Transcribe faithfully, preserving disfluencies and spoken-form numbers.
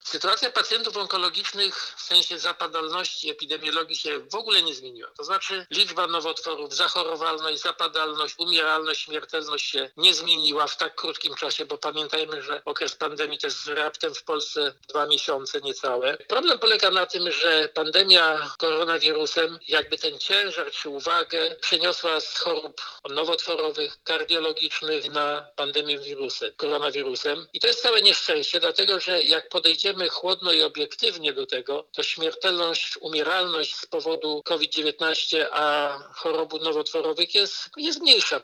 Sytuacja pacjentów onkologicznych w sensie zapadalności epidemiologii się w ogóle nie zmieniła. To znaczy liczba nowotworów, zachorowalność, zapadalność, umieralność, śmiertelność się nie zmieniła w tak krótkim czasie, bo pamiętajmy, że okres pandemii to jest raptem w Polsce dwa miesiące niecałe. Problem polega na tym, że pandemia koronawirusem jakby ten ciężar czy uwagę przeniosła z chorób nowotworowych, kardiologicznych na pandemię wirusem, koronawirusem. I to jest całe nieszczęście, dlatego że jak podejdziemy chłodno i obiektywnie do tego, to śmiertelność, umieralność z powodu kowid dziewiętnaście, a chorób nowotworowych jest, jest mniejsza.